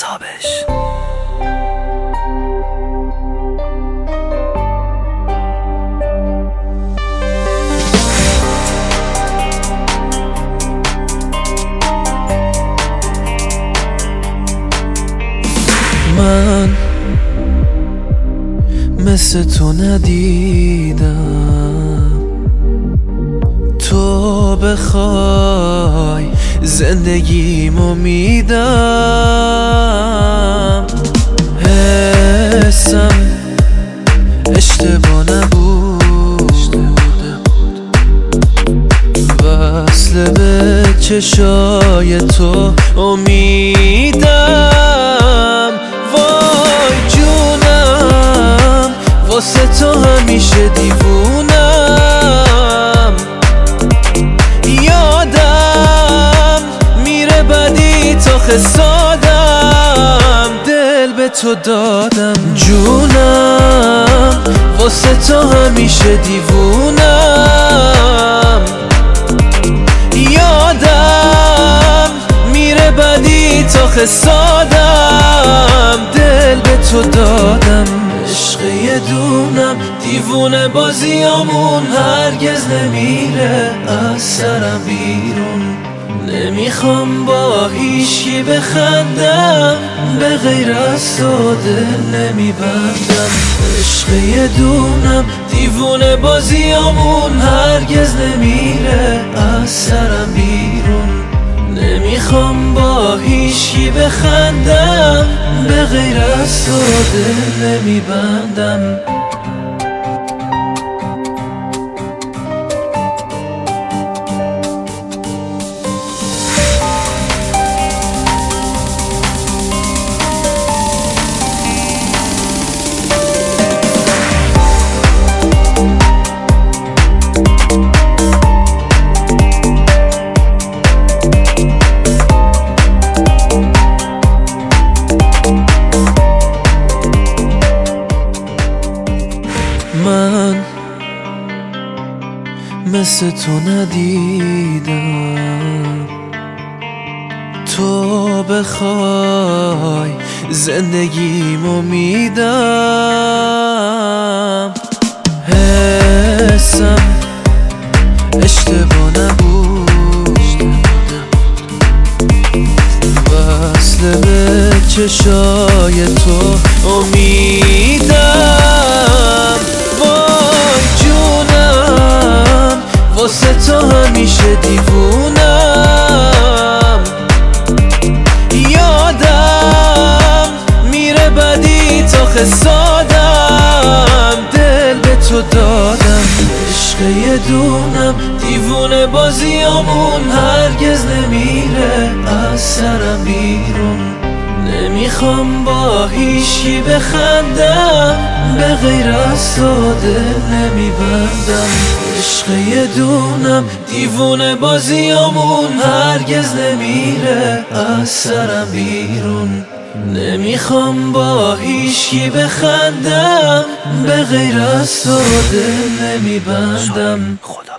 تابش. من مثل تو ندیدم، تو بخوای زندگیمو میدم. حسم اشتباه نبود، وصل به چشای تو امیدم. وای جونم واسه تو همیشه دیوونم. یادم میره بدی تا خسادم، دل به تو دادم. جونم واسه تو همیشه دیوونم. یادم میره بدی تا خسادم، دل به تو دادم. عشق یه دونم دیوونه بازیامون هرگز نمیره از سرم بیرون. نمیخوام با هیچکی بخندم، به غیر از تو دل نمیبندم. عشق یه دونم دیوونه بازیامون هرگز نمیره از سرم بیرون. نمیخوام با هیچکی بخندم، به غیر از تو دل نمیبندم. من مثل تو ندیدم، تو بخوای زندگیمو میدم. حسم اشتباه نبود، وصل به چشای تو امیدم. واسه تو همیشه دیوونم. یادم میره بدی تا خسادم، دل به تو دادم. عشق یه دونم دیوونه بازیامون هرگز نمیره از سرم بیرون. نمیخوام با هیچکی بخندم، به غیر از تو دل نمیبندم. عشق یه دونم دیوونه بازیامون هرگز نمیره از سرم بیرون. نمیخوام با هیچکی بخندم، به غیر از تو دل نمیبندم.